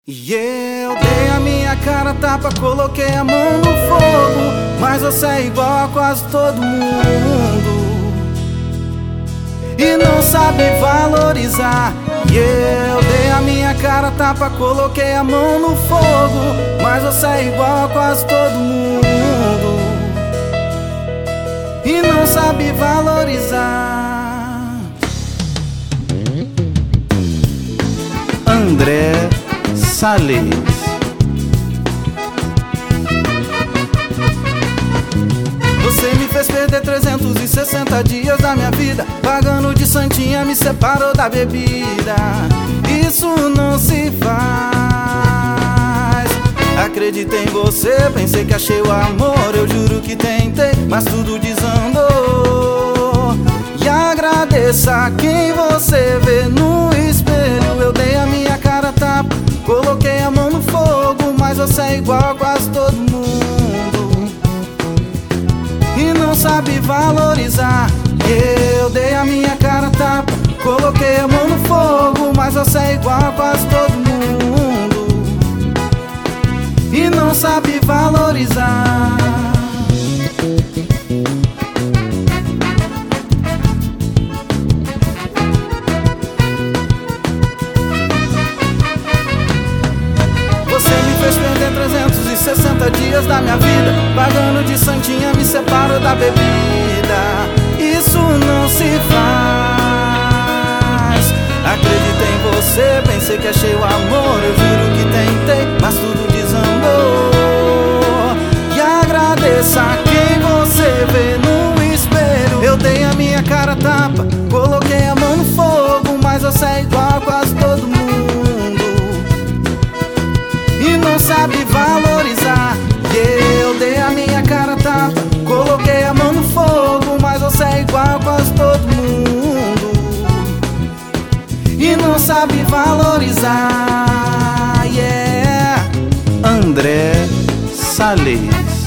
E eu dei a minha cara a tapa, coloquei a mão no fogo, mas você é igual a quase todo mundo e não sabe valorizar. E eu dei a minha cara a tapa, coloquei a mão no fogo, mas você é igual a quase todo mundo e não sabe valorizar. André Salles. Você me fez perder 360 dias da minha vida, pagando de santinha, me separou da bebida. Isso não se faz. Acreditei em você, pensei que achei o amor, eu juro que tentei, mas tudo desandou. E agradeça a quem você vê no espelho. Eu dei a minha cara a tapa, coloquei a mão no fogo, mas você é igual a quase todo mundo e não sabe valorizar. Eu dei a minha cara a tapa, coloquei a mão no fogo, mas você é igual a quase todo mundo e não sabe valorizar. Você me fez perder 360 dias da minha vida, pagando de santinha, me separo da bebida. Isso não se faz. Acreditei em você, pensei que achei o amor, eu juro que tentei, mas tudo desandou. E agradeça a quem você vê no espelho. Eu dei a minha cara a tapa, coloquei a mão no fogo, mas você é igual a quase todo mundo e não sabe valorizar. E eu dei a minha cara a tapa, coloquei a mão no fogo, mas você é igual a quase todo mundo e não sabe valorizar. Yeah. André Salles.